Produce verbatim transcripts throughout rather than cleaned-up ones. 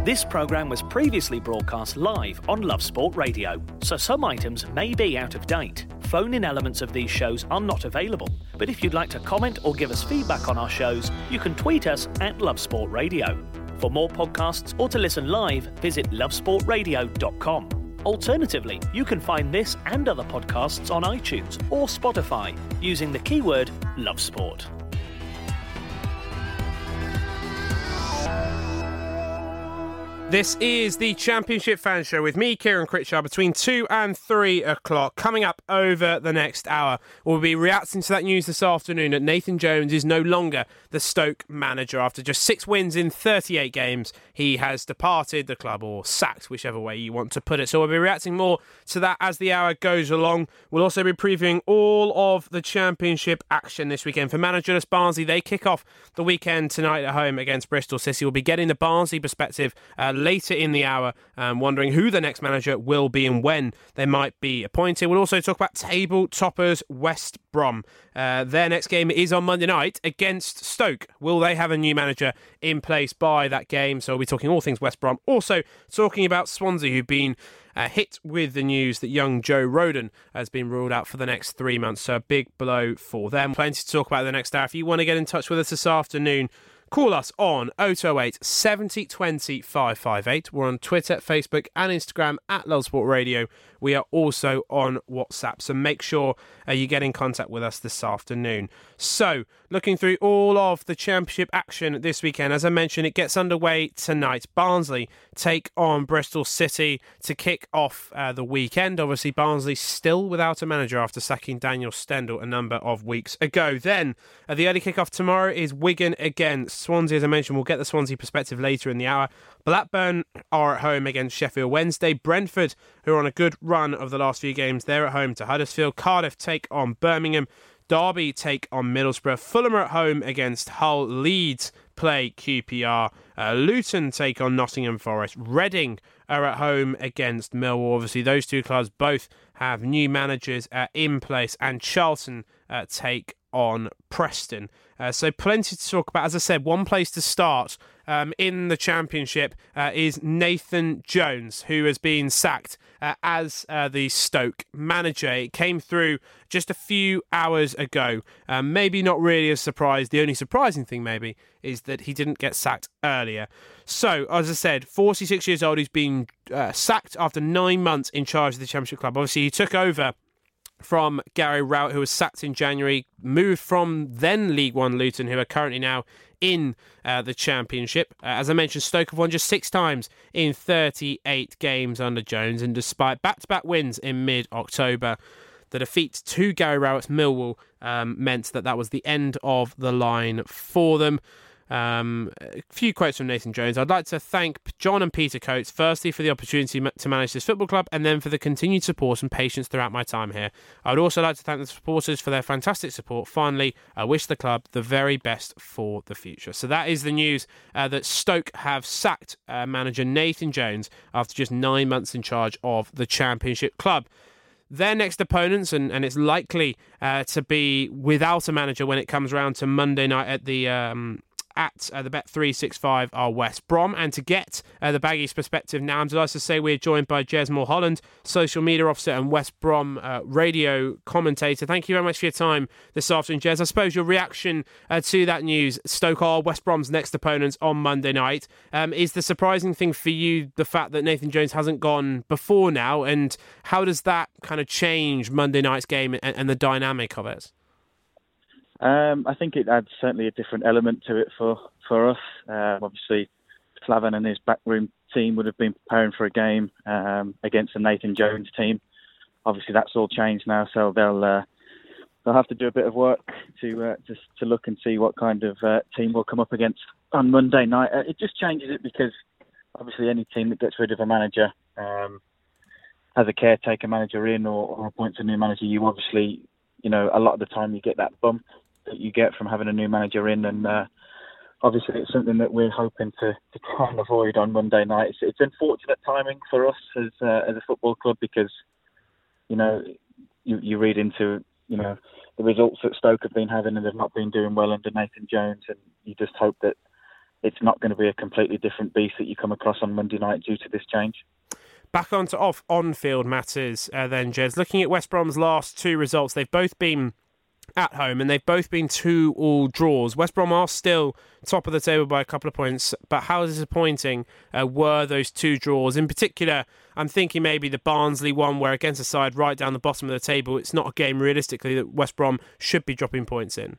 This programme was previously broadcast live on Love Sport Radio, so some items may be out of date. Phone-in elements of these shows are not available, but if you'd like to comment or give us feedback on our shows, you can tweet us at Love Sport Radio. For more podcasts or to listen live, visit love sport radio dot com. Alternatively, you can find this and other podcasts on iTunes or Spotify using the keyword Love Sport. This is the Championship Fan Show with me, Kieran Critchard, between two and three o'clock. Coming up over the next hour, we'll be reacting to that news this afternoon that Nathan Jones is no longer the Stoke manager. After just six wins in thirty-eight games, he has departed the club, or sacked, whichever way you want to put it. So we'll be reacting more to that as the hour goes along. We'll also be previewing all of the Championship action this weekend. For managerless Barnsley, they kick off the weekend tonight at home against Bristol City. We'll be getting the Barnsley perspective uh, later in the hour, um, wondering who the next manager will be and when they might be appointed. We'll also talk about table toppers West Brom. Uh, their next game is on Monday night against Stoke. Will they have a new manager in place by that game? So we'll be talking all things West Brom. Also talking about Swansea, who've been uh, hit with the news that young Joe Rodon has been ruled out for the next three months. So a big blow for them. Plenty to talk about the next hour. If you want to get in touch with us this afternoon, call us on oh two oh eight, seven oh two oh, five five eight. We're on Twitter, Facebook and Instagram at Love Sport Radio. We are also on WhatsApp, so make sure uh, you get in contact with us this afternoon. So, looking through all of the Championship action this weekend, as I mentioned, it gets underway tonight. Barnsley take on Bristol City to kick off uh, the weekend. Obviously, Barnsley still without a manager after sacking Daniel Stendel a number of weeks ago. Then, uh, the early kick-off tomorrow is Wigan against Swansea. As I mentioned, we'll get the Swansea perspective later in the hour. Blackburn are at home against Sheffield Wednesday. Brentford, who are on a good run of the last few games, they're at home to Huddersfield. Cardiff take on Birmingham. Derby take on Middlesbrough. Fulham are at home against Hull. Leeds play Q P R. Uh, Luton take on Nottingham Forest. Reading are at home against Millwall. Obviously, those two clubs both have new managers uh, in place. And Charlton uh, take on Preston. Uh, so plenty to talk about. As I said, one place to start um, in the Championship uh, is Nathan Jones, who has been sacked uh, as uh, the Stoke manager. It came through just a few hours ago. Um, maybe not really a surprise. The only surprising thing maybe is that he didn't get sacked earlier. So, as I said, forty-six years old, he's been uh, sacked after nine months in charge of the Championship club. Obviously, he took over from Gary Rowett, who was sacked in January, moved from then League One Luton, who are currently now in uh, the Championship. Uh, as I mentioned, Stoke have won just six times in thirty-eight games under Jones, and despite back-to-back wins in mid-October, the defeat to Gary Rowett's Millwall um, meant that that was the end of the line for them. Um, a few quotes from Nathan Jones. I'd like to thank John and Peter Coates, firstly for the opportunity to manage this football club, and then for the continued support and patience throughout my time here. I would also like to thank the supporters for their fantastic support. Finally, I wish the club the very best for the future. So that is the news uh, that Stoke have sacked uh, manager Nathan Jones after just nine months in charge of the Championship club. Their next opponents, and, and it's likely uh, to be without a manager when it comes around to Monday night at the Um, at uh, the Bet three sixty-five are West Brom. And to get uh, the Baggies perspective now, I'm delighted to say we're joined by Jez Mulholland, social media officer and West Brom uh, radio commentator. Thank you very much for your time this afternoon, Jez. I suppose your reaction uh, to that news, Stoke are West Brom's next opponents on Monday night. Um, is the surprising thing for you the fact that Nathan Jones hasn't gone before now, and how does that kind of change Monday night's game and, and the dynamic of it? Um, I think it adds certainly a different element to it for, for us. Um, obviously, Slaven and his backroom team would have been preparing for a game um, against the Nathan Jones team. Obviously, that's all changed now, so they'll uh, they'll have to do a bit of work to uh, just to look and see what kind of uh, team we'll come up against on Monday night. Uh, it just changes it because obviously any team that gets rid of a manager um, has a caretaker manager in or, or appoints a new manager. You obviously, you know, a lot of the time you get that bump that you get from having a new manager in, and uh, obviously it's something that we're hoping to, to try and avoid on Monday night. It's, it's unfortunate timing for us as uh, as a football club because, you know, you, you read into, you know, the results that Stoke have been having and they've not been doing well under Nathan Jones, and you just hope that it's not going to be a completely different beast that you come across on Monday night due to this change. Back onto off on-field matters uh, then, Jez. Looking at West Brom's last two results, they've both been at home and they've both been two all draws. West Brom are still top of the table by a couple of points, but how disappointing uh, were those two draws? In particular, I'm thinking maybe the Barnsley one, where against a side right down the bottom of the table, it's not a game realistically that West Brom should be dropping points in.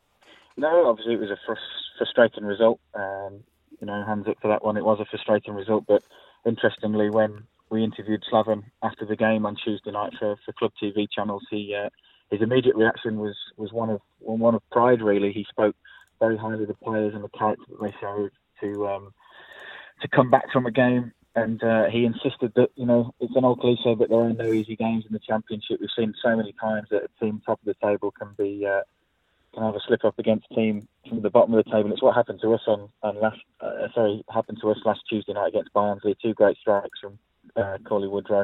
No, obviously it was a frus- frustrating result. Um, you know, hands up for that one. It was a frustrating result, but interestingly, when we interviewed Slaven after the game on Tuesday night for, for Club T V channels, he uh, his immediate reaction was, was one of one of pride. Really, he spoke very highly of the players and the character that they showed to um, to come back from a game, and uh, he insisted that, you know, it's an old cliche, but there are no easy games in the Championship. We've seen so many times that a team top of the table can be uh, can have a slip up against a team from the bottom of the table. It's what happened to us on, on last uh, sorry happened to us last Tuesday night against Barnsley. Two great strikes from uh, Cauley Woodrow.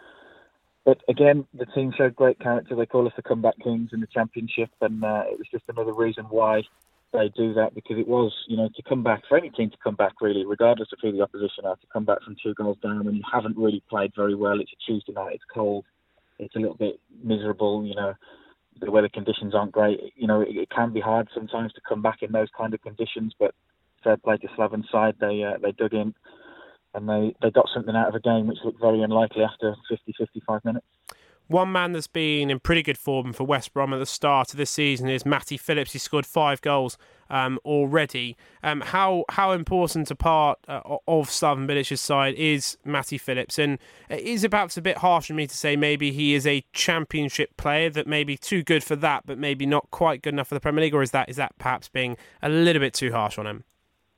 But again, the team showed great character. They call us the comeback kings in the Championship, and uh, it was just another reason why they do that, because it was, you know, to come back, for any team to come back really, regardless of who the opposition are, to come back from two goals down when you haven't really played very well. It's a Tuesday night, it's cold, it's a little bit miserable, you know, the weather conditions aren't great. You know, it, it can be hard sometimes to come back in those kind of conditions, but fair play to Slaven's side, they uh, they dug in. And they, they got something out of a game which looked very unlikely after fifty, fifty-five minutes. One man that's been in pretty good form for West Brom at the start of this season is Matty Phillips. He scored five goals um, already. Um, how how important a part uh, of Slaven Bilic's side is Matty Phillips? And is it perhaps a bit harsh for me to say maybe he is a Championship player that may be too good for that, but maybe not quite good enough for the Premier League? Or is that is that perhaps being a little bit too harsh on him?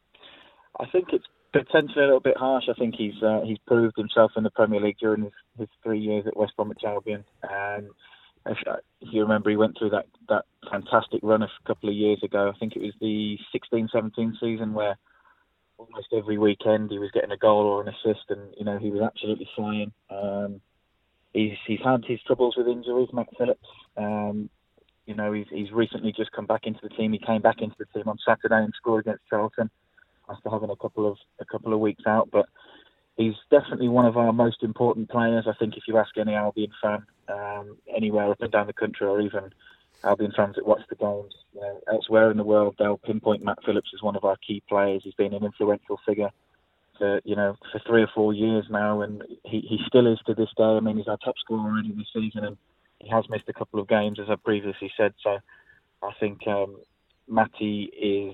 I think it's potentially a little bit harsh. I think he's uh, he's proved himself in the Premier League during his, his three years at West Bromwich Albion. Um, if, if you remember, he went through that, that fantastic run a couple of years ago. I think it was the sixteen seventeen season where almost every weekend he was getting a goal or an assist, and you know he was absolutely flying. Um, he's he's had his troubles with injuries, Matt Phillips. Um, you know he's he's recently just come back into the team. He came back into the team on Saturday and scored against Charlton after having a couple of a couple of weeks out, but he's definitely one of our most important players. I think if you ask any Albion fan um, anywhere up and down the country, or even Albion fans that watch the games, you know, elsewhere in the world, they'll pinpoint Matt Phillips as one of our key players. He's been an influential figure for you know for three or four years now, and he, he still is to this day. I mean, he's our top scorer already this season, and he has missed a couple of games, as I previously said. So I think um, Matty is.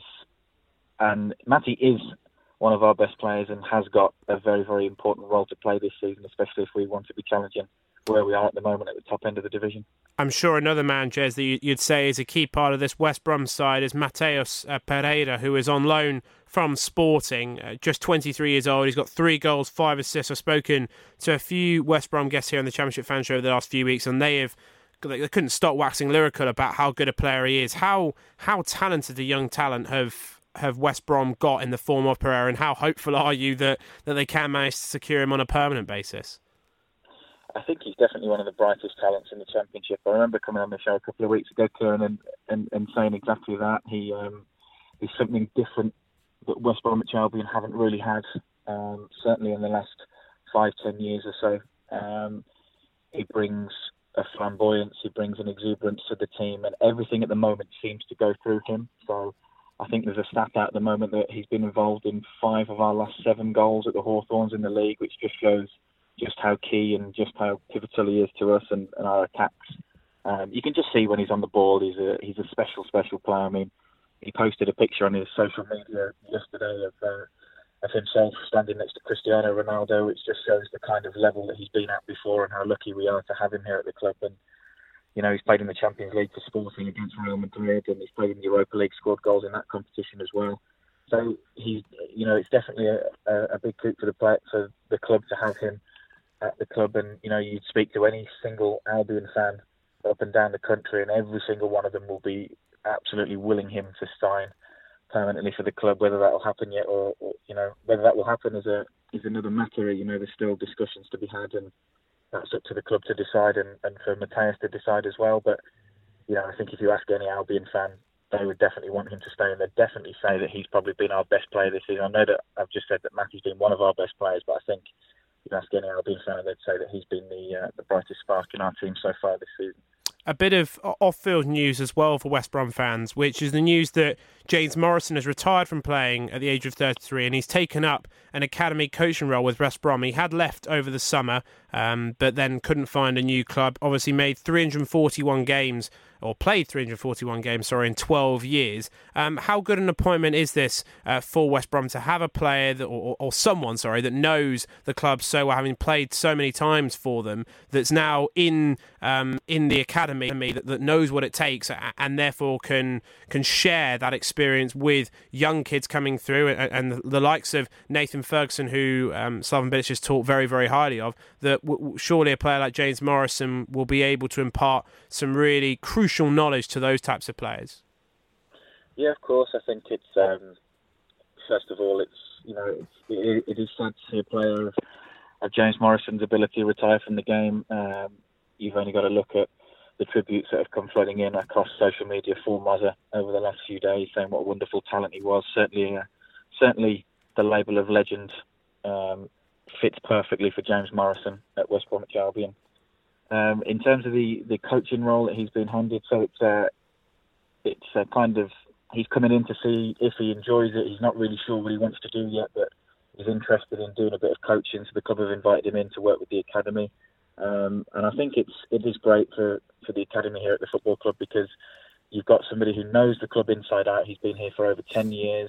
And Matty is one of our best players and has got a very, very important role to play this season, especially if we want to be challenging where we are at the moment at the top end of the division. I'm sure another man, Jez, that you'd say is a key part of this West Brom side is Mateus uh, Pereira, who is on loan from Sporting, uh, just twenty-three years old. He's got three goals, five assists. I've spoken to a few West Brom guests here on the Championship Fan Show over the last few weeks, and they have they couldn't stop waxing lyrical about how good a player he is. How how talented a young talent have have West Brom got in the form of Pereira, and how hopeful are you that, that they can manage to secure him on a permanent basis? I think he's definitely one of the brightest talents in the Championship. I remember coming on the show a couple of weeks ago, Kieran, and, and, and saying exactly that. He um, he's something different that West Bromwich Albion haven't really had, um, certainly in the last five, ten years or so. Um, he brings a flamboyance, he brings an exuberance to the team, and everything at the moment seems to go through him. So I think there's a stat out at the moment that he's been involved in five of our last seven goals at the Hawthorns in the league, which just shows just how key and just how pivotal he is to us and, and our attacks. Um, you can just see when he's on the ball, he's a he's a special, special player. I mean, he posted a picture on his social media yesterday of, uh, of himself standing next to Cristiano Ronaldo, which just shows the kind of level that he's been at before and how lucky we are to have him here at the club. And you know, he's played in the Champions League for Sporting against Real Madrid, and he's played in the Europa League, scored goals in that competition as well. So he's, you know, it's definitely a, a, a big coup for the play, for the club to have him at the club. And you know, you'd speak to any single Albion fan up and down the country, and every single one of them will be absolutely willing him to sign permanently for the club. Whether that will happen yet, or, or you know, whether that will happen is a is another matter. You know, there's still discussions to be had, and that's up to the club to decide, and, and for Mateus to decide as well. But, you know, I think if you ask any Albion fan they would definitely want him to stay, and they'd definitely say that he's probably been our best player this season. I know that I've just said that Matthew's been one of our best players, but I think if you ask any Albion fan, they'd say that he's been the uh, the brightest spark in our team so far this season. A bit of off-field news as well for West Brom fans, which is the news that James Morrison has retired from playing at the age of thirty-three, and he's taken up an academy coaching role with West Brom. He had left over the summer, um, but then couldn't find a new club. Obviously made three hundred forty-one games, or played three hundred forty-one games, sorry, in twelve years. Um, how good an appointment is this uh, for West Brom to have a player that, or, or someone, sorry, that knows the club so well, having played so many times for them, that's now in um, in the academy, that, that knows what it takes, and therefore can can share that experience with young kids coming through, and, and the likes of Nathan Ferguson, who um, Slaven Bilic has talked very, very highly of. That w- surely a player like James Morrison will be able to impart some really crucial knowledge to those types of players. Yeah, of course. I think it's um, first of all, it's you know it's, it, it is sad to see a player of, of James Morrison's ability to retire from the game. Um, you've only got to look at the tributes that have come flooding in across social media for Mozza over the last few days, saying what a wonderful talent he was. Certainly, uh, certainly the label of legend um, fits perfectly for James Morrison at West Bromwich Albion. Um, in terms of the, the coaching role that he's been handed, so it's uh, it's uh, kind of he's coming in to see if he enjoys it. He's not really sure what he wants to do yet, but he's interested in doing a bit of coaching. So the club have invited him in to work with the academy. Um, and I think it's it is great for, for the academy here at the football club, because you've got somebody who knows the club inside out. He's been here for over ten years.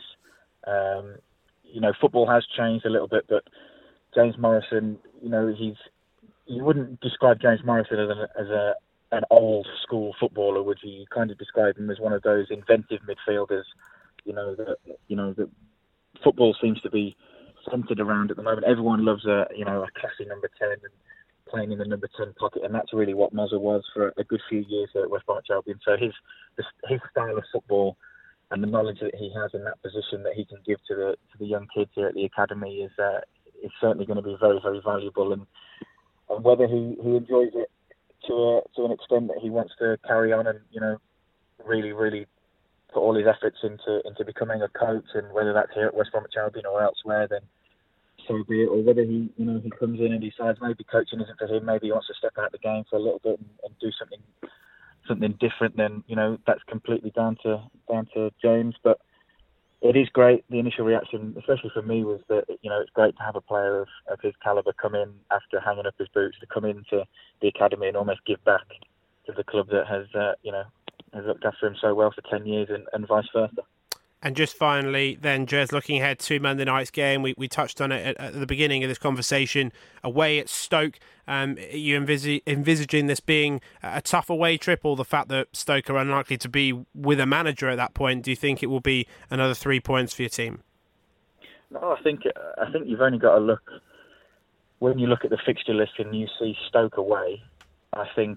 Um, you know, football has changed a little bit, but James Morrison, you know, he's you wouldn't describe James Morrison as, an, as a an old school footballer, would you? You kind of describe him as one of those inventive midfielders. You know that you know that football seems to be centred around at the moment. Everyone loves a you know a classy number ten and playing in the number ten pocket, and that's really what Mozza was for a good few years at West Bromwich Albion. So his his style of football and the knowledge that he has in that position that he can give to the to the young kids here at the academy is uh, is certainly going to be very, very valuable. And, and whether he, he enjoys it to a, to an extent that he wants to carry on and you know really, really put all his efforts into into becoming a coach, and whether that's here at West Bromwich Albion or elsewhere, then so be it. Or whether he, you know, he comes in and decides maybe coaching isn't for him, maybe he wants to step out of the game for a little bit and, and do something something different, then you know that's completely down to down to James. But it is great. The initial reaction, especially for me, was that you know it's great to have a player of, of his calibre come in after hanging up his boots, to come into the academy and almost give back to the club that has uh, you know has looked after him so well for ten years, and, and vice versa. And just finally, then, Jez, looking ahead to Monday night's game, we, we touched on it at, at the beginning of this conversation, away at Stoke. Um, are you envis- envisaging this being a tough away trip, or the fact that Stoke are unlikely to be with a manager at that point? Do you think it will be another three points for your team? No, I think I think you've only got to look, when you look at the fixture list and you see Stoke away, I think,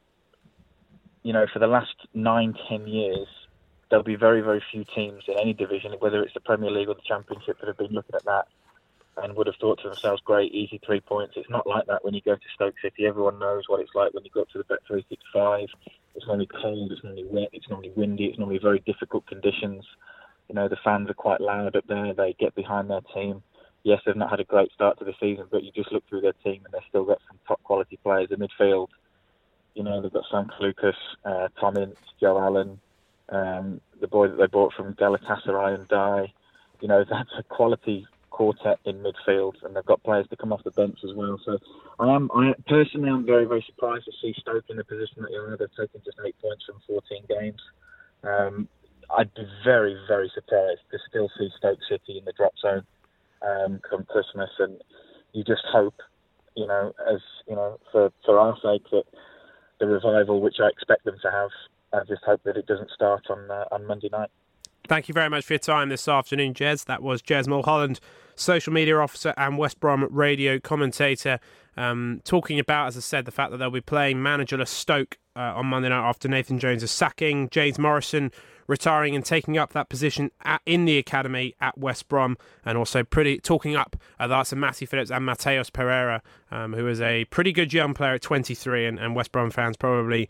you know, for the last nine, ten years, there'll be very, very few teams in any division, whether it's the Premier League or the Championship, that have been looking at that and would have thought to themselves, great, easy three points. It's not like that when you go to Stoke City. Everyone knows what it's like when you go up to the Bet three sixty-five. It's normally cold, it's normally wet, it's normally windy, it's normally very difficult conditions. You know, the fans are quite loud up there. They get behind their team. Yes, they've not had a great start to the season, but you just look through their team and they've still got some top quality players in midfield. You know, they've got Sam Lucas, uh, Tom Ince, Joe Allen, Um, the boy that they bought from Galatasaray, and Dye. You know, that's a quality quartet in midfield, and they've got players to come off the bench as well. So I am, I personally, I'm very, very surprised to see Stoke in the position that they are. They've taken just eight points from fourteen games. Um, I'd be very, very surprised to still see Stoke City in the drop zone um, come Christmas, and you just hope, you know, as you know, for for our sake, that the revival, which I expect them to have, I just hope that it doesn't start on uh, on Monday night. Thank you very much for your time this afternoon, Jez. That was Jez Mulholland, social media officer and West Brom radio commentator, um, talking about, as I said, the fact that they'll be playing managerless Stoke uh, on Monday night after Nathan Jones' sacking, James Morrison retiring and taking up that position at, in the academy at West Brom, and also pretty talking up uh, the likes of Matty Phillips and Mateus Pereira, um, who is a pretty good young player at twenty-three, and, and West Brom fans probably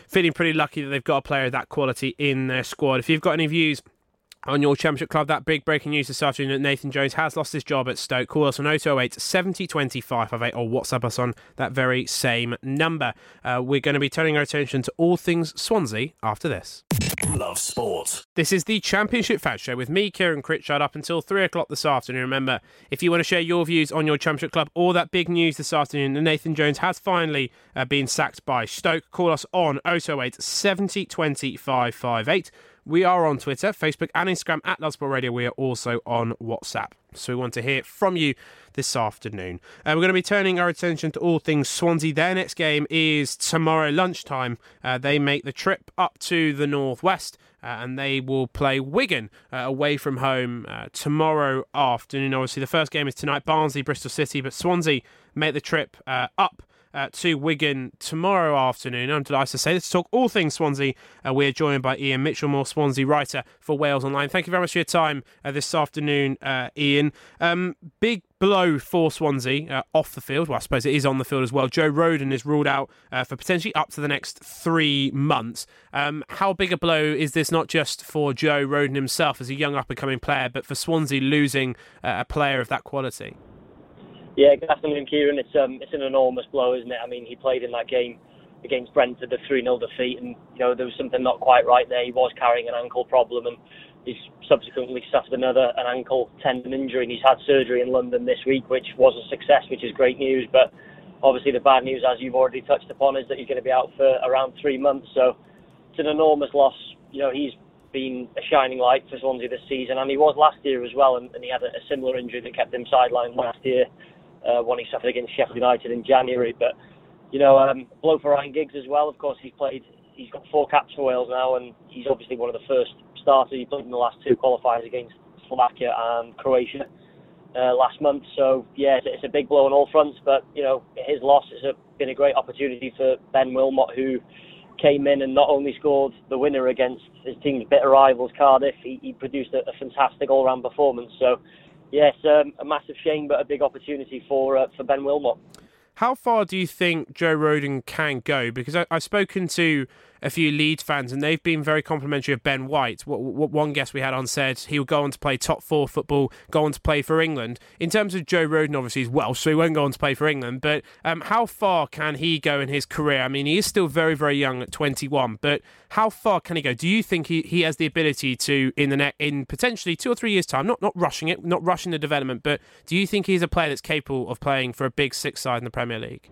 feeling pretty lucky that they've got a player of that quality in their squad. If you've got any views on your Championship club, that big breaking news this afternoon that Nathan Jones has lost his job at Stoke, call us on oh two oh eight, seventy, twenty, five five eight or WhatsApp us on that very same number. Uh, we're going to be turning our attention to all things Swansea after this. Love Sport. This is the Championship Fan Show with me, Kieran Critchard, up until three o'clock this afternoon. Remember, if you want to share your views on your Championship club or that big news this afternoon that Nathan Jones has finally uh, been sacked by Stoke, call us on oh two oh eight, seventy, twenty, five five eight. We are on Twitter, Facebook and Instagram at Love Sport Radio. We are also on WhatsApp. So we want to hear from you this afternoon. Uh, we're going to be turning our attention to all things Swansea. Their next game is tomorrow lunchtime. Uh, they make the trip up to the northwest uh, and they will play Wigan uh, away from home uh, tomorrow afternoon. Obviously, the first game is tonight, Barnsley, Bristol City, but Swansea make the trip uh, up Uh, to Wigan tomorrow afternoon. I'm delighted to say this to talk all things Swansea. Uh, we're joined by Ian Mitchellmore, Swansea writer for Wales Online. Thank you very much for your time uh, this afternoon, uh, Ian. Um, big blow for Swansea uh, off the field. Well, I suppose it is on the field as well. Joe Rodon is ruled out uh, for potentially up to the next three months. Um, how big a blow is this, not just for Joe Rodon himself as a young up-and-coming player, but for Swansea losing uh, a player of that quality? Yeah, definitely, Kieran. It's um, it's an enormous blow, isn't it? I mean, he played in that game against Brentford, the three nil defeat, and you know there was something not quite right there. He was carrying an ankle problem, and he's subsequently suffered another an ankle tendon injury, and he's had surgery in London this week, which was a success, which is great news. But obviously, the bad news, as you've already touched upon, is that he's going to be out for around three months. So it's an enormous loss. You know, he's been a shining light for Swansea this season, and he was last year as well, and, and he had a, a similar injury that kept him sidelined last year. Uh, one he suffered against Sheffield United in January. But, you know, um, blow for Ryan Giggs as well. Of course, he's played, he's got four caps for Wales now, and he's obviously one of the first starters. He played in the last two qualifiers against Slovakia and Croatia uh, last month. So, yeah, it's, it's a big blow on all fronts. But, you know, his loss has been a great opportunity for Ben Wilmot, who came in and not only scored the winner against his team's bitter rivals, Cardiff, he, he produced a, a fantastic all-round performance. So, yes, um, a massive shame, but a big opportunity for uh, for Ben Wilmot. How far do you think Joe Rodon can go? Because I, I've spoken to a few Leeds fans and they've been very complimentary of Ben White. What, what one guest we had on said he would go on to play top four football, go on to play for England. In terms of Joe Rodon, obviously he's Welsh, so he won't go on to play for England. But um, how far can he go in his career? I mean, he is still very, very young at twenty-one, but how far can he go? Do you think he, he has the ability to, in the ne- in potentially two or three years' time, not, not rushing it, not rushing the development, but do you think he's a player that's capable of playing for a big six side in the Premier League?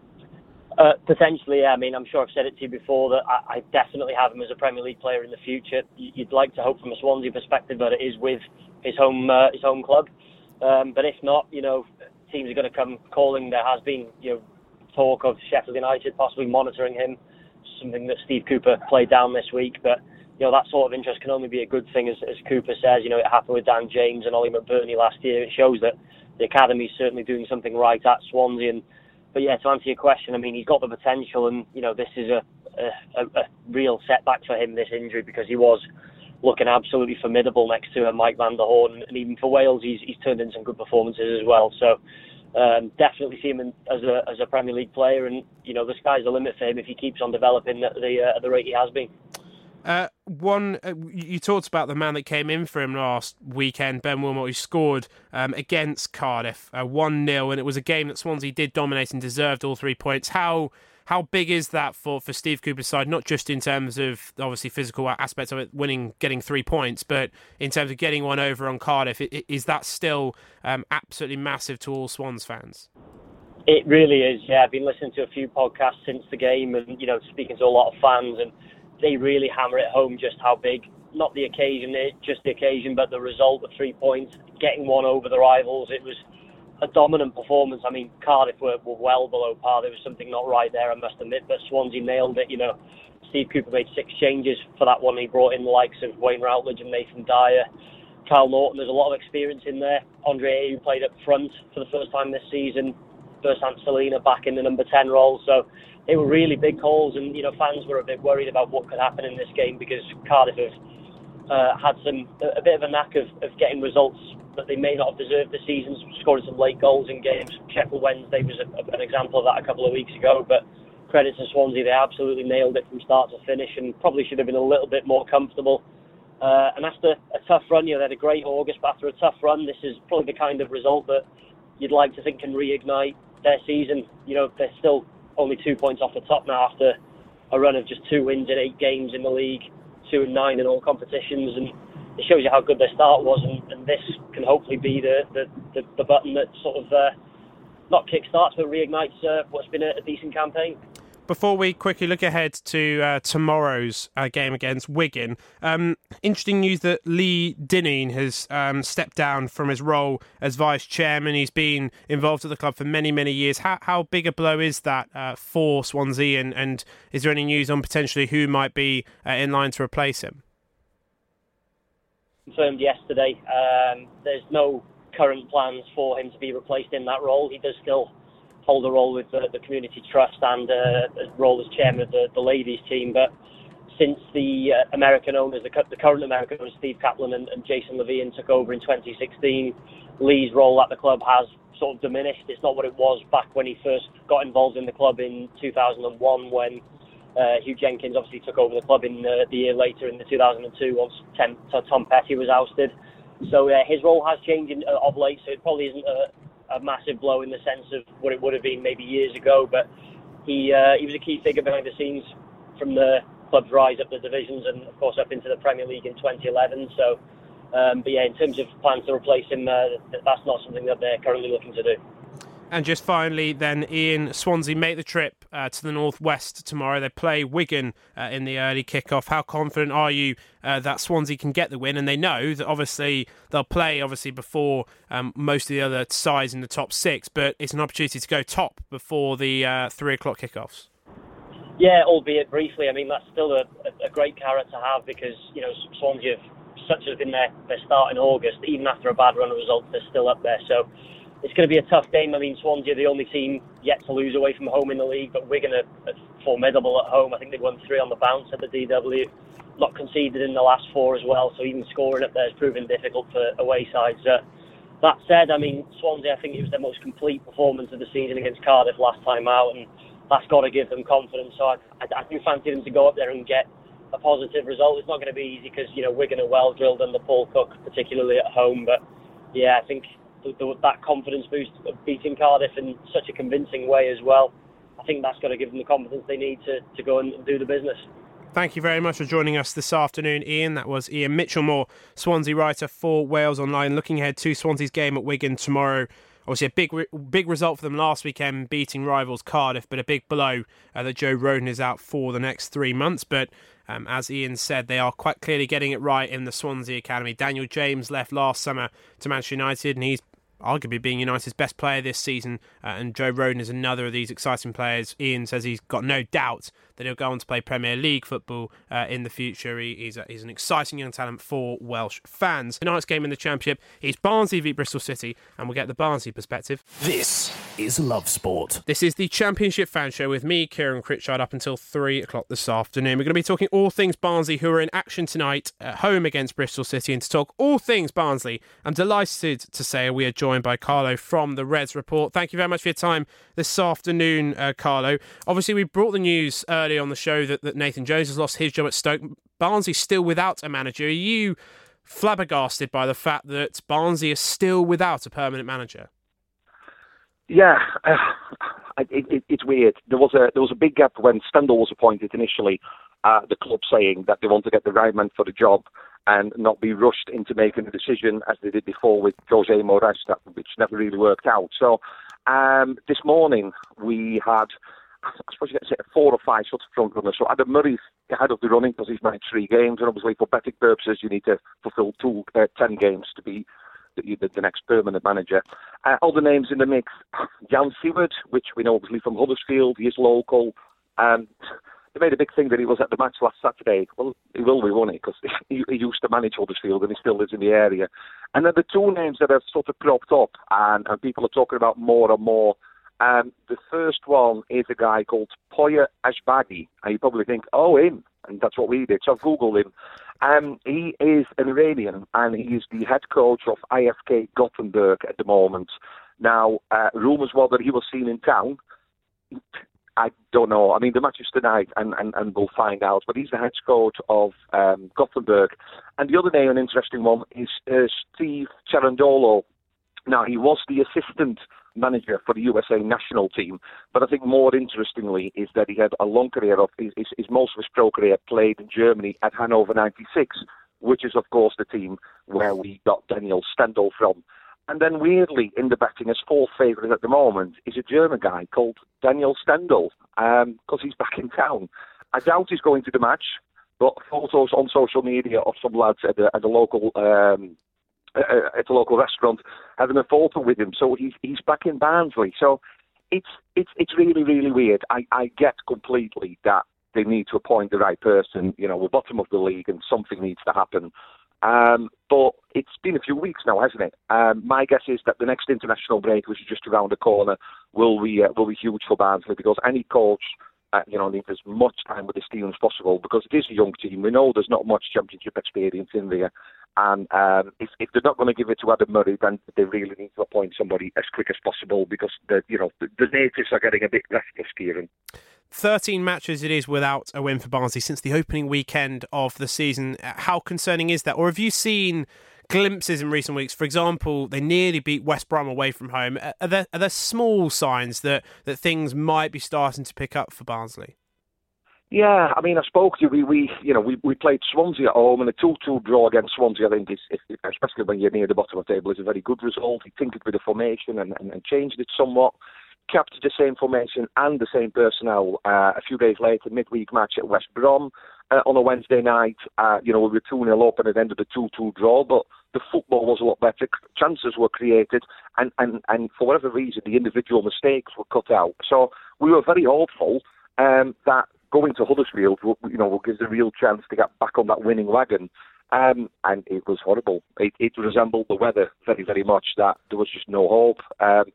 Uh, potentially, yeah. I mean, I'm sure I've said it to you before that I, I definitely have him as a Premier League player in the future. You'd like to hope from a Swansea perspective that it is with his home uh, his home club. Um, but if not, you know, teams are going to come calling. There has been, you know, talk of Sheffield United possibly monitoring him, something that Steve Cooper played down this week. But, you know, that sort of interest can only be a good thing, as, as Cooper says. You know, it happened with Dan James and Ollie McBurney last year. It shows that the academy is certainly doing something right at Swansea. And But yeah, to answer your question, I mean, he's got the potential, and you know, this is a, a, a real setback for him, this injury, because he was looking absolutely formidable next to Mike van der Horn, and even for Wales, he's he's turned in some good performances as well. So um, definitely see him in, as a as a Premier League player, and you know, the sky's the limit for him if he keeps on developing at the uh, at the rate he has been. Uh, one, uh, you talked about the man that came in for him last weekend, Ben Wilmot, who scored um, against Cardiff, uh, one nil, and it was a game that Swansea did dominate and deserved all three points. How how big is that for, for Steve Cooper's side, not just in terms of, obviously, physical aspects of it, winning, getting three points, but in terms of getting one over on Cardiff? Is that still um, absolutely massive to all Swans fans? It really is, yeah. I've been listening to a few podcasts since the game and, you know, speaking to a lot of fans, and they really hammer it home just how big, not the occasion, just the occasion, but the result of three points, getting one over the rivals. It was a dominant performance. I mean, Cardiff were, were well below par. There was something not right there, I must admit, but Swansea nailed it. You know, Steve Cooper made six changes for that one. He brought in the likes of Wayne Routledge and Nathan Dyer, Kyle Norton. There's a lot of experience in there. Andre Ayew played up front for the first time this season. Bersant Salina back in the number ten role. So they were really big calls, and you know, fans were a bit worried about what could happen in this game because Cardiff have uh, had some a bit of a knack of, of getting results that they may not have deserved this season, scoring some late goals in games. Sheffield Wednesday was a, an example of that a couple of weeks ago. But credit to Swansea, they absolutely nailed it from start to finish and probably should have been a little bit more comfortable. Uh, and after a tough run, you know, they had a great August, but after a tough run, this is probably the kind of result that you'd like to think can reignite their season. You know, they're still only two points off the top now after a run of just two wins in eight games in the league, two and nine in all competitions, and it shows you how good their start was, and, and this can hopefully be the, the, the, the button that sort of, uh, not kick-starts, but reignites uh, what's been a, a decent campaign. Before we quickly look ahead to uh, tomorrow's uh, game against Wigan, um, interesting news that Lee Dineen has um, stepped down from his role as vice-chairman. He's been involved at the club for many, many years. How, how big a blow is that uh, for Swansea, and, and is there any news on potentially who might be uh, in line to replace him? Confirmed yesterday. Um, there's no current plans for him to be replaced in that role. He does still hold a role with the, the Community Trust and uh, a role as chairman of the, the ladies team, but since the uh, American owners, the, the current American owners, Steve Kaplan and, and Jason Levine, took over in twenty sixteen, Lee's role at the club has sort of diminished. It's not what it was back when he first got involved in the club in two thousand one, when uh, Hugh Jenkins obviously took over the club in uh, the year later in the two thousand two, once Tom, Tom Petty was ousted. So uh, his role has changed in, uh, of late, so it probably isn't a a massive blow in the sense of what it would have been maybe years ago, but he uh, he was a key figure behind the scenes from the club's rise up the divisions and of course up into the Premier League in twenty eleven. So, um, but yeah, in terms of plans to replace him, uh, that's not something that they're currently looking to do. And just finally then, Ian, Swansea make the trip uh, to the northwest tomorrow. They play Wigan uh, in the early kick-off. How confident are you uh, that Swansea can get the win? And they know that obviously they'll play obviously before um, most of the other sides in the top six, but it's an opportunity to go top before the uh, three o'clock kickoffs. Yeah, albeit briefly. I mean, that's still a, a great carrot to have because, you know, Swansea have, such has been their, their start in August. Even after a bad run of results, they're still up there. So it's going to be a tough game. I mean, Swansea are the only team yet to lose away from home in the league, but Wigan are, are formidable at home. I think they won three on the bounce at the D W. Not conceded in the last four as well, so even scoring up there has proven difficult for away sides. Uh, that said, I mean, Swansea, I think it was their most complete performance of the season against Cardiff last time out, and that's got to give them confidence. So I, I, I do fancy them to go up there and get a positive result. It's not going to be easy because, you know, Wigan are well drilled under Paul Cook, particularly at home, but yeah, I think that confidence boost of beating Cardiff in such a convincing way as well, I think that's got to give them the confidence they need to, to go and do the business. Thank you very much for joining us this afternoon, Ian. That was Ian Mitchellmore, Swansea writer for Wales Online, looking ahead to Swansea's game at Wigan tomorrow. Obviously a big big result for them last weekend, beating rivals Cardiff, but a big blow uh, that Joe Rodon is out for the next three months. But um, as Ian said, they are quite clearly getting it right in the Swansea Academy. Daniel James left last summer to Manchester United, and he's arguably being United's best player this season, uh, and Joe Rodon is another of these exciting players. Ian says he's got no doubt that he'll go on to play Premier League football uh, in the future. He, he's, a, he's an exciting young talent for Welsh fans. Tonight's game in the Championship is Barnsley v Bristol City, and we'll get the Barnsley perspective. This is Love Sport. This is the Championship Fan Show with me, Kieran Critchard, up until three o'clock this afternoon. We're going to be talking all things Barnsley, who are in action tonight at home against Bristol City. And to talk all things Barnsley, I'm delighted to say we are joined by Carlo from the Reds Report. Thank you very much for your time this afternoon, uh, Carlo. Obviously, we brought the news early on the show that, that Nathan Jones has lost his job at Stoke. Barnsley's still without a manager. Are you flabbergasted by the fact that Barnsley is still without a permanent manager? Yeah, uh, it, it, it's weird. There was a there was a big gap when Stendhal was appointed initially. Uh, the club saying that they want to get the right man for the job and not be rushed into making a decision as they did before with Jose Moraes, that, which never really worked out. So um, this morning we had, I suppose you get to say, four or five sort of front runners. So Adam Murray's ahead of the running because he's made three games, and obviously for betting purposes you need to fulfil two, uh, ten games to be the, the, the next permanent manager. Uh, all the names in the mix: Jan Seward, which we know obviously from Huddersfield, he is local. Um, They made a big thing that he was at the match last Saturday. Well, he will be, won't he? Because he, he used to manage Huddersfield and he still lives in the area. And then the two names that have sort of cropped up and, and people are talking about more and more. Um, the first one is a guy called Poya Ashbagi. And you probably think, oh, him. And that's what we did. So I've Googled him. Um, he is an Iranian and he's the head coach of I F K Gothenburg at the moment. Now, uh, rumours were that he was seen in town. I don't know. I mean, the match is tonight, and, and, and we'll find out. But he's the head coach of um, Gothenburg. And the other name, an interesting one, is uh, Steve Cherundolo. Now, he was the assistant manager for the U S A national team, but I think more interestingly is that he had a long career of, his, his, his most of his pro career played in Germany at Hannover ninety-six, which is, of course, the team where we got Daniel Stendel from. And then, weirdly, in the betting, as fourth favourite at the moment is a German guy called Daniel Stendel, because um, he's back in town. I doubt he's going to the match, but photos on social media of some lads at the, at the local um, uh, at a local restaurant having a photo with him. So he's he's back in Barnsley. So it's it's it's really really weird. I, I get completely that they need to appoint the right person. You know, we're bottom of the league, and something needs to happen. Um, but it's been a few weeks now, hasn't it? Um, my guess is that the next international break, which is just around the corner, will be uh, will be huge for Barnsley, because any coach, uh, you know, needs as much time with his team as possible, because it is a young team. We know there's not much championship experience in there, and um, if, if they're not going to give it to Adam Murray, then they really need to appoint somebody as quick as possible, because the you know the, the natives are getting a bit restless, Kieran. thirteen matches it is without a win for Barnsley since the opening weekend of the season. How concerning is that? Or have you seen glimpses in recent weeks? For example, they nearly beat West Brom away from home. Are there, are there small signs that, that things might be starting to pick up for Barnsley? Yeah, I mean, I spoke to you. We, we you know, we, we played Swansea at home, and a two-two draw against Swansea, I think, is, is, especially when you're near the bottom of the table, is a very good result. He tinkered with the formation and, and, and changed it somewhat. Kept the same formation and the same personnel uh, a few days later, midweek match at West Brom uh, on a Wednesday night. Uh, you know, we were two nil up and it ended a two-two draw, but the football was a lot better. Chances were created, and, and, and for whatever reason, the individual mistakes were cut out. So we were very hopeful um, that going to Huddersfield, you know, will give us a real chance to get back on that winning wagon. Um, and it was horrible. It, it resembled the weather very, very much, that there was just no hope. Um,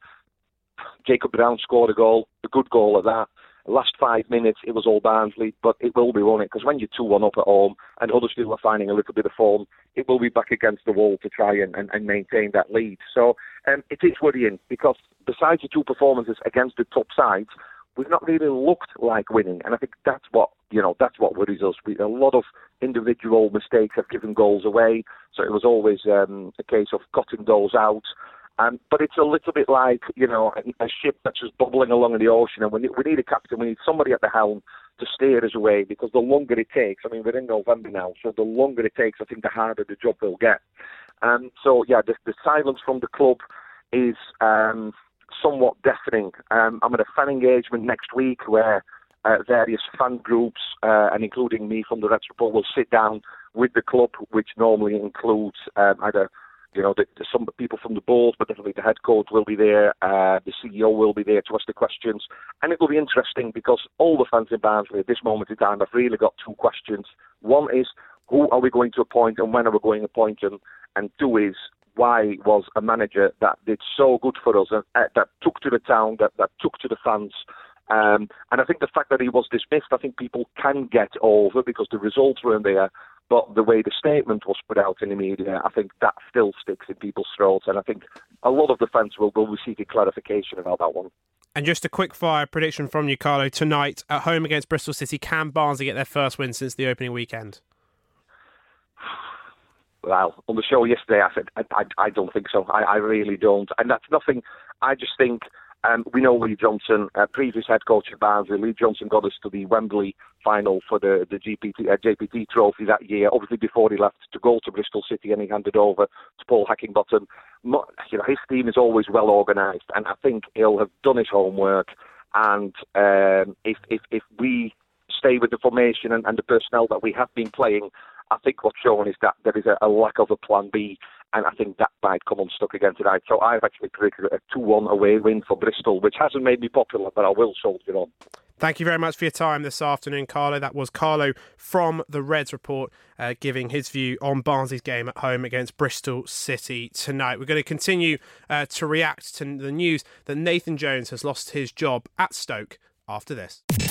Jacob Brown scored a goal, a good goal at that. Last five minutes, it was all Barnsley, but it will be, won't it? Because when you're two one up at home and Huddersfield are finding a little bit of form, it will be back against the wall to try and, and, and maintain that lead. So um, it is worrying, because besides the two performances against the top sides, we've not really looked like winning, and I think that's what you know. That's what worries us. We, a lot of individual mistakes have given goals away, so it was always um, a case of cutting those out. Um, but it's a little bit like, you know, a, a ship that's just bubbling along in the ocean, and we need, we need a captain, we need somebody at the helm to steer us away, because the longer it takes, I mean, we're in November now, so the longer it takes, I think the harder the job will get. Um, so, yeah, the, the silence from the club is um, somewhat deafening. Um, I'm at a fan engagement next week where uh, various fan groups, uh, and including me from the Reds Report, will sit down with the club, which normally includes um, either You know, the, the, some people from the board, but definitely the head coach will be there. Uh, the C E O will be there to ask the questions. And it will be interesting, because all the fans in Barnsley at this moment in time have really got two questions. One is, who are we going to appoint and when are we going to appoint them? And two is, why was a manager that did so good for us, uh, that took to the town, that, that took to the fans, um, and I think the fact that he was dismissed, I think people can get over, because the results weren't there. But the way the statement was put out in the media, I think that still sticks in people's throats. And I think a lot of the fans will, will be seeking clarification about that one. And just a quick fire prediction from you, Carlo. Tonight, at home against Bristol City, can Barnsley get their first win since the opening weekend? Well, on the show yesterday, I said, I, I, I don't think so. I, I really don't. And that's nothing. I just think... Um, we know Lee Johnson, uh, previous head coach of Barnsley. Lee Johnson got us to the Wembley final for the, the G P T, uh, J P T trophy that year, obviously before he left to go to Bristol City, and he handed over to Paul Heckingbottom. You know, his team is always well organised, and I think he'll have done his homework. And um, if, if, if we stay with the formation and, and the personnel that we have been playing, I think what's shown is that there is a, a lack of a plan B, and I think that might come unstuck again tonight. So I've actually predicted a two one away win for Bristol, which hasn't made me popular, but I will soldier on. Thank you very much for your time this afternoon, Carlo. That was Carlo from the Reds Report, uh, giving his view on Barnsley's game at home against Bristol City tonight. We're going to continue uh, to react to the news that Nathan Jones has lost his job at Stoke after this.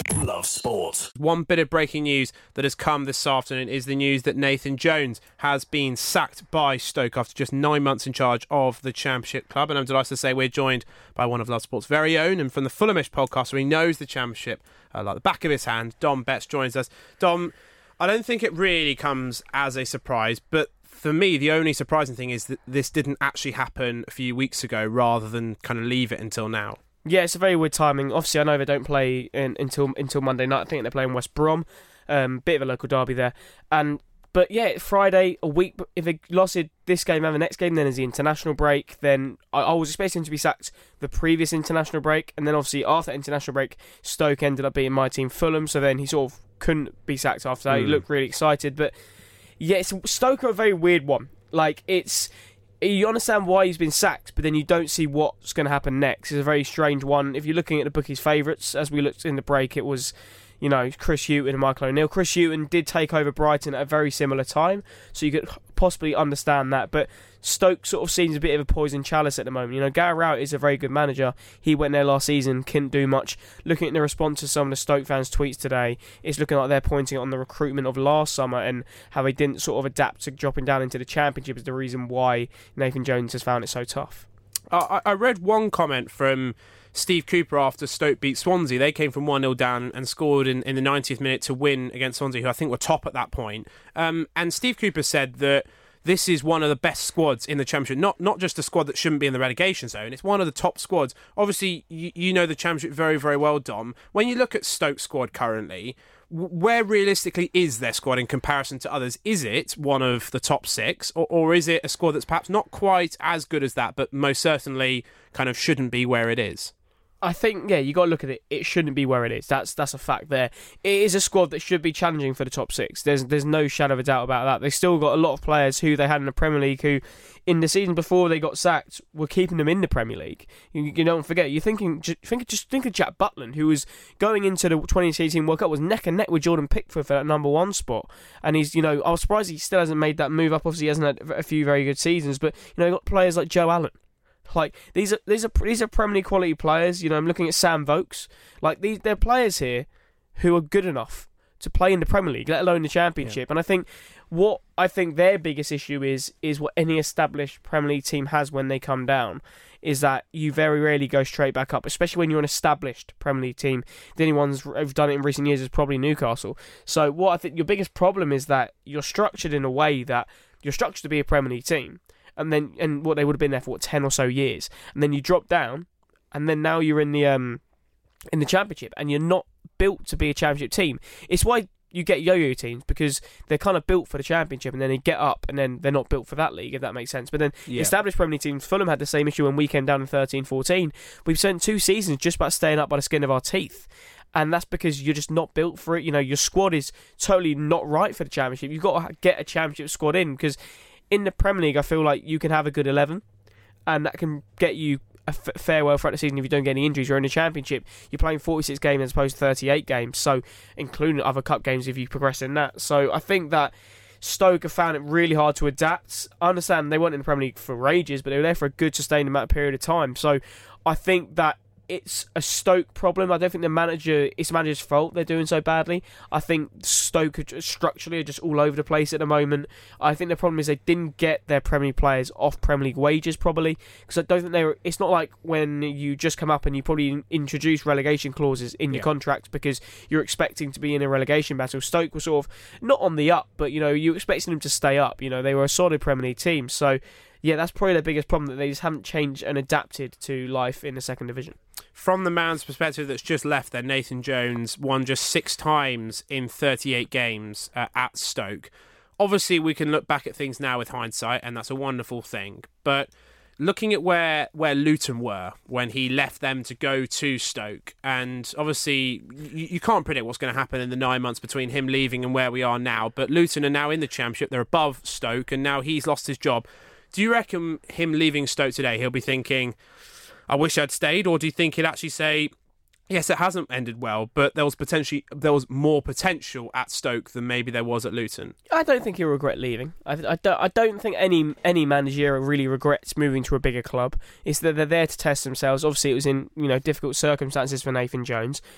Love Sport. One bit of breaking news that has come this afternoon is the news that Nathan Jones has been sacked by Stoke after just nine months in charge of the Championship club. And I'm delighted to say we're joined by one of Love Sport's very own, and from the Fulhamish podcast, where he knows the Championship uh, like the back of his hand, Dom Betts joins us. Dom, I don't think it really comes as a surprise, but for me, the only surprising thing is that this didn't actually happen a few weeks ago rather than kind of leave it until now. Yeah, it's a very weird timing. Obviously, I know they don't play in, until until Monday night. I think they're playing West Brom. Um, bit of a local derby there. And But yeah, Friday, a week, if they lost it this game and the next game, then there's the international break. Then I, I was expecting him to be sacked the previous international break. And then obviously after international break, Stoke ended up beating my team, Fulham. So then he sort of couldn't be sacked after that. Mm. He looked really excited. But yeah, it's, Stoke are a very weird one. Like, it's... You understand why he's been sacked, but then you don't see what's going to happen next. It's a very strange one. If you're looking at the bookies' favourites, as we looked in the break, it was, you know, Chris Hughton and Michael O'Neill. Chris Hughton did take over Brighton at a very similar time, so you could possibly understand that. But Stoke sort of seems a bit of a poison chalice at the moment. You know, Gary Rowett is a very good manager. He went there last season, couldn't do much. Looking at the response to some of the Stoke fans' tweets today, it's looking like they're pointing on the recruitment of last summer and how they didn't sort of adapt to dropping down into the Championship as the reason why Nathan Jones has found it so tough. Uh, I read one comment from Steve Cooper after Stoke beat Swansea. They came from one nil down and scored in, in the ninetieth minute to win against Swansea, who I think were top at that point. Um, and Steve Cooper said that this is one of the best squads in the Championship. Not not just a squad that shouldn't be in the relegation zone. It's one of the top squads. Obviously, you, you know the Championship very, very well, Dom. When you look at Stoke's squad currently, where realistically is their squad in comparison to others? Is it one of the top six, or, or is it a squad that's perhaps not quite as good as that, but most certainly kind of shouldn't be where it is? I think, yeah, you got to look at it. It shouldn't be where it is. That's that's a fact there. It is a squad that should be challenging for the top six. There's there's no shadow of a doubt about that. They still got a lot of players who they had in the Premier League who, in the season before they got sacked, were keeping them in the Premier League. You, you don't forget. You're thinking, think just think of Jack Butland, who was going into the twenty eighteen World Cup, was neck and neck with Jordan Pickford for that number one spot. And he's, you know, I was surprised he still hasn't made that move up. Obviously, he hasn't had a few very good seasons, but you know, you got players like Joe Allen. Like these are these are these are Premier League quality players. You know, I'm looking at Sam Vokes. Like these, they're players here who are good enough to play in the Premier League, let alone the Championship. Yeah. And I think what I think their biggest issue is is what any established Premier League team has when they come down, is that you very rarely go straight back up, especially when you're an established Premier League team. The only ones who've done it in recent years is probably Newcastle. So what I think your biggest problem is that you're structured in a way that you're structured to be a Premier League team. And then, and what they would have been there for what, ten or so years, and then you drop down, and then now you're in the um, in the Championship, and you're not built to be a Championship team. It's why you get yo-yo teams, because they're kind of built for the Championship, and then they get up, and then they're not built for that league, if that makes sense. But then yeah. established Premier League teams, Fulham had the same issue when we came down in thirteen fourteen. We've spent two seasons just about staying up by the skin of our teeth. And that's because you're just not built for it. You know, your squad is totally not right for the Championship. You've got to get a Championship squad in, because in the Premier League, I feel like you can have a good eleven, and that can get you a f- farewell throughout the season if you don't get any injuries. You're in the Championship, you're playing forty-six games as opposed to thirty-eight games, so including other cup games if you progress in that. So I think that Stoke have found it really hard to adapt. I understand they weren't in the Premier League for ages, but they were there for a good sustained amount of period of time. So I think that it's a Stoke problem. I don't think the manager, it's the manager's fault they're doing so badly. I think Stoke are structurally are just all over the place at the moment. I think the problem is they didn't get their Premier League players off Premier League wages, probably, because I don't think they were. It's not like when you just come up and you probably introduce relegation clauses in your yeah. contract because you're expecting to be in a relegation battle. Stoke was sort of not on the up, but you know, you expecting them to stay up. You know, they were a solid Premier League team, so yeah, that's probably their biggest problem, that they just haven't changed and adapted to life in the second division. From the man's perspective that's just left there, Nathan Jones won just six times in thirty-eight games uh, at Stoke. Obviously, we can look back at things now with hindsight, and that's a wonderful thing. But looking at where, where Luton were when he left them to go to Stoke, and obviously you, you can't predict what's going to happen in the nine months between him leaving and where we are now, but Luton are now in the Championship, they're above Stoke, and now he's lost his job. Do you reckon him leaving Stoke today, he'll be thinking, I wish I'd stayed, or do you think he'd actually say, yes, it hasn't ended well, but there was potentially there was more potential at Stoke than maybe there was at Luton? I don't think he'll regret leaving. I, I, don't, I don't think any any manager really regrets moving to a bigger club. It's that they're there to test themselves. Obviously, it was in you know difficult circumstances for Nathan Jones.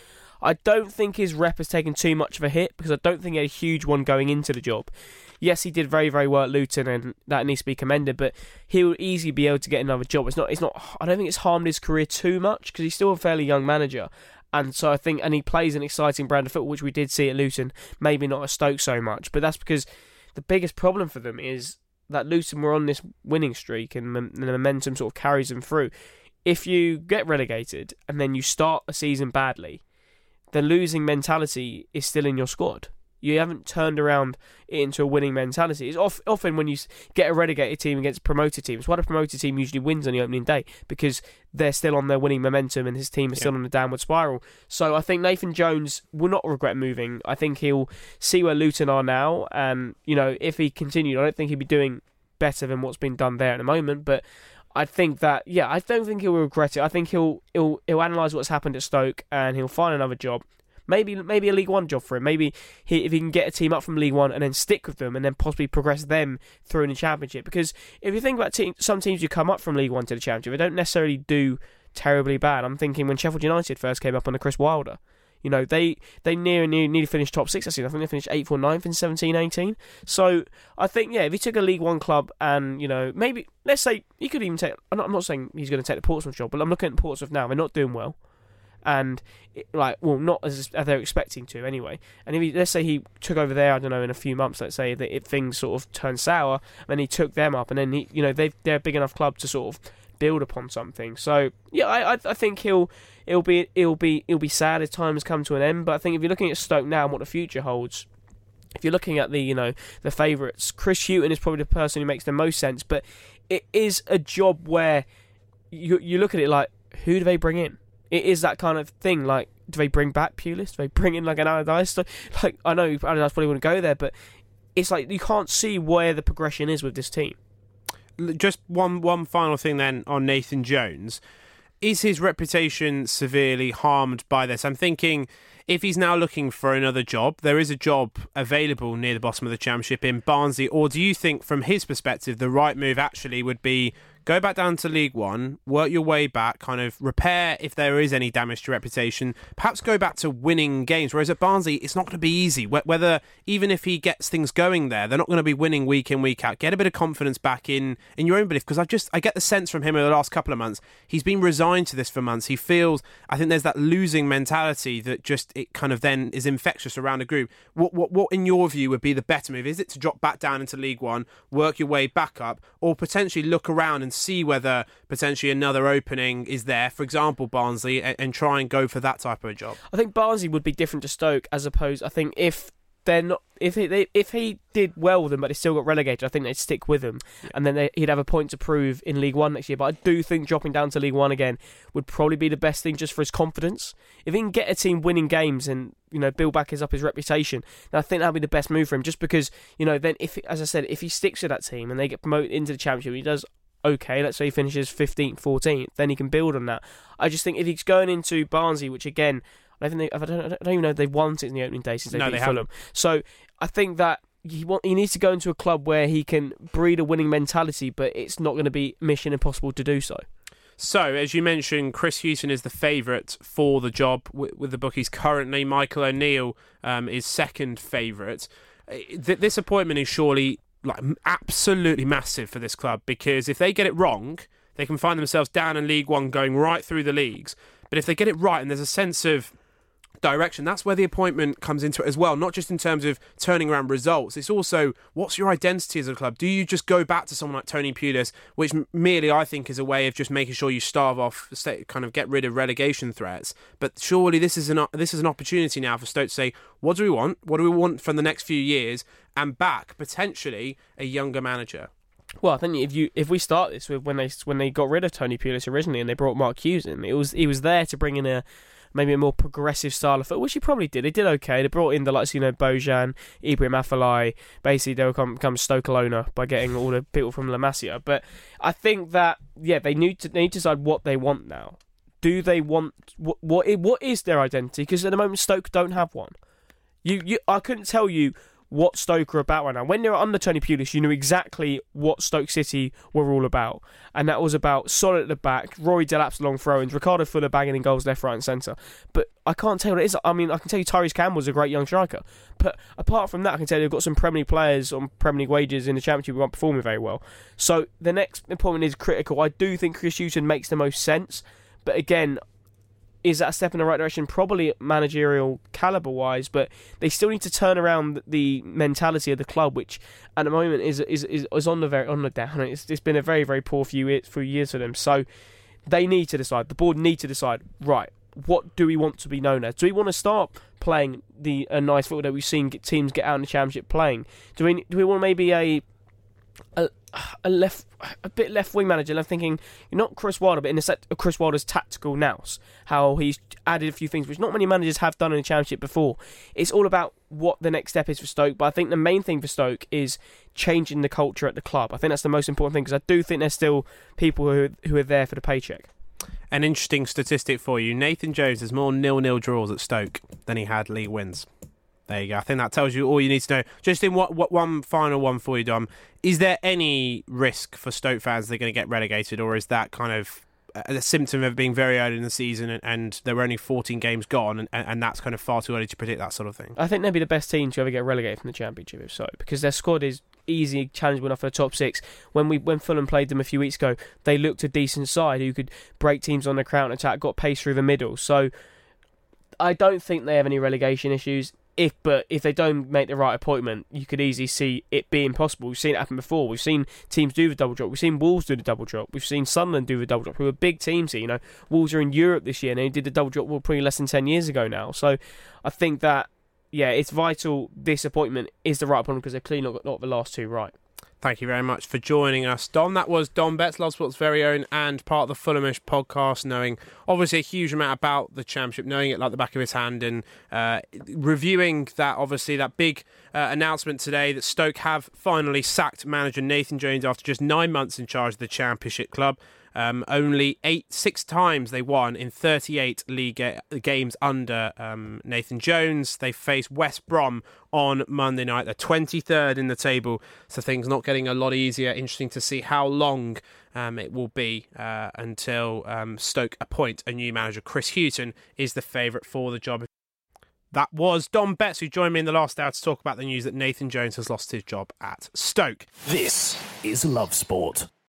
I don't think his rep has taken too much of a hit, because I don't think he had a huge one going into the job. Yes, he did very, very well at Luton, and that needs to be commended, but he'll easily be able to get another job. It's not, it's not. I don't think it's harmed his career too much, because he's still a fairly young manager. And so I think, and he plays an exciting brand of football, which we did see at Luton, maybe not at Stoke so much, but that's because the biggest problem for them is that Luton were on this winning streak, and the momentum sort of carries them through. If you get relegated and then you start a season badly, the losing mentality is still in your squad. You haven't turned around it into a winning mentality. It's off, often when you get a relegated team against promoted teams, why the promoted team usually wins on the opening day, because they're still on their winning momentum and his team is still yeah. on a downward spiral. So I think Nathan Jones will not regret moving. I think he'll see where Luton are now, and you know, if he continued, I don't think he'd be doing better than what's been done there at the moment. But I think that, yeah, I don't think he'll regret it. I think he'll he'll he'll analyse what's happened at Stoke, and he'll find another job. Maybe maybe a League One job for him. Maybe he, if he can get a team up from League One and then stick with them and then possibly progress them through in the Championship. Because if you think about team, some teams who come up from League One to the Championship, they don't necessarily do terribly bad. I'm thinking when Sheffield United first came up under Chris Wilder. You know, they, they near near nearly finished top six. I think they finished eighth or ninth in seventeen eighteen. So I think, yeah, if he took a League One club and, you know, maybe, let's say, he could even take, I'm not, I'm not saying he's going to take the Portsmouth job, but I'm looking at Portsmouth now. They're not doing well. And, it, like, well, not as, as they're expecting to anyway. And if he, let's say he took over there, I don't know, in a few months, let's say that if things sort of turn sour, and he took them up, and then, he, you know, they they're a big enough club to sort of build upon something. So, yeah, I I, I think he'll... It'll be it'll be it'll be sad as time has come to an end. But I think if you're looking at Stoke now and what the future holds, if you're looking at the you know the favourites, Chris Hughton is probably the person who makes the most sense. But it is a job where you you look at it like, who do they bring in? It is that kind of thing. Like, do they bring back Pulis? Do they bring in like an Allardyce? Like, I know Allardyce probably wouldn't go there, but it's like you can't see where the progression is with this team. Just one one final thing then on Nathan Jones. Is his reputation severely harmed by this? I'm thinking, if he's now looking for another job, there is a job available near the bottom of the Championship in Barnsley, or do you think, from his perspective, the right move actually would be go back down to League One, work your way back, kind of repair if there is any damage to reputation, perhaps go back to winning games, whereas at Barnsley, it's not going to be easy. Whether, even if he gets things going there, they're not going to be winning week in, week out. Get a bit of confidence back in, in your own belief, because I just I get the sense from him over the last couple of months, he's been resigned to this for months. He feels, I think there's that losing mentality that just, it kind of then is infectious around a group. What, what, what in your view would be the better move? Is it to drop back down into League One, work your way back up, or potentially look around and see whether potentially another opening is there, for example Barnsley, and, and try and go for that type of a job? I think Barnsley would be different to Stoke, as opposed, I think if they're not, if he they, if he did well with them but they still got relegated, I think they'd stick with him, yeah. and then they, he'd have a point to prove in League One next year. But I do think dropping down to League One again would probably be the best thing just for his confidence. If he can get a team winning games and, you know, build back his up his reputation, then I think that'd be the best move for him. Just because, you know, then if, as I said, if he sticks with that team and they get promoted into the Championship, he does okay, let's say he finishes fifteenth, fourteenth, then he can build on that. I just think if he's going into Barnsley, which again, I don't, think they, I don't, I don't even know if they've won it in the opening day since they no, beat they Fulham. So I think that he want, he needs to go into a club where he can breed a winning mentality, but it's not going to be mission impossible to do so. So, as you mentioned, Chris Hughton is the favourite for the job with, with the bookies currently. Michael O'Neill um, is second favourite. This appointment is surely like absolutely massive for this club, because if they get it wrong, they can find themselves down in League One going right through the leagues. But if they get it right and there's a sense of direction, that's where the appointment comes into it as well, not just in terms of turning around results. It's also, what's your identity as a club? Do you just go back to someone like Tony Pulis, which merely I think is a way of just making sure you starve off, kind of get rid of relegation threats? But surely this is an this is an opportunity now for Stoke to say, what do we want? What do we want from the next few years? And back potentially a younger manager. Well, I think if you if we start this with when they when they got rid of Tony Pulis originally and they brought Mark Hughes in, it was he was there to bring in a maybe a more progressive style of football, which he probably did. They did okay. They brought in the likes, you know, Bojan, Ibrahim Afellay. Basically, they will become, become Stoke Alona by getting all the people from La Masia. But I think that, yeah, they need to, they need to decide what they want now. Do they want... What, what, what is their identity? Because at the moment, Stoke don't have one. You, you, I couldn't tell you what Stoke are about right now. When they were under Tony Pulis, you knew exactly what Stoke City were all about. And that was about solid at the back, Rory Delap's long throw-ins, Ricardo Fuller banging in goals left, right and centre. But I can't tell you what it is. I mean, I can tell you Tyrese Campbell's a great young striker. But apart from that, I can tell you they've got some Premier League players on Premier League wages in the Championship who aren't performing very well. So the next appointment is critical. I do think Chris Hughton makes the most sense. But again, is that a step in the right direction? Probably managerial calibre-wise, but they still need to turn around the mentality of the club, which at the moment is is is, is on the very on the down. It's, it's been a very very poor few years, few years for them. So they need to decide. The board need to decide. Right, what do we want to be known as? Do we want to start playing the a nice football that we've seen get teams get out in the Championship playing? Do we do we want maybe a a a left, a bit left wing manager? And I'm thinking, not Chris Wilder, but in a set of Chris Wilder's tactical nous, how he's added a few things which not many managers have done in the Championship before. It's all about what the next step is for Stoke, but I think the main thing for Stoke is changing the culture at the club. I think that's the most important thing, because I do think there's still people who who are there for the paycheck. An interesting statistic for you: Nathan Jones has more nil-nil draws at Stoke than he had league wins. There you go. I think that tells you all you need to know. Just in what, what one final one for you, Dom. Is there any risk for Stoke fans they're going to get relegated, or is that kind of a symptom of being very early in the season and, and there were only fourteen games gone and, and that's kind of far too early to predict that sort of thing? I think they'll be the best team to ever get relegated from the Championship if so, because their squad is easy, challengeable enough for the top six. When we when Fulham played them a few weeks ago, they looked a decent side who could break teams on the counter attack, got pace through the middle. So I don't think they have any relegation issues. If but if they don't make the right appointment, you could easily see it being possible. We've seen it happen before. We've seen teams do the double drop. We've seen Wolves do the double drop. We've seen Sunderland do the double drop, who are big teams here. You know, Wolves are in Europe this year, and they did the double drop well, probably less than ten years ago now. So I think that, yeah, it's vital this appointment is the right appointment, because they've clearly not got not the last two right. Thank you very much for joining us, Dom. That was Dom Betts, Love Sport's very own, and part of the Fulhamish podcast, knowing obviously a huge amount about the Championship, knowing it like the back of his hand, and uh, reviewing that, obviously, that big uh, announcement today that Stoke have finally sacked manager Nathan Jones after just nine months in charge of the Championship club. Um, only eight, six times they won in thirty-eight league ga- games under um, Nathan Jones. They face West Brom on Monday night. They're twenty-third in the table, so things not getting a lot easier. Interesting to see how long um, it will be uh, until um, Stoke appoint a new manager. Chris Hughton is the favourite for the job. That was Dom Betts, who joined me in the last hour to talk about the news that Nathan Jones has lost his job at Stoke. This is Love Sport.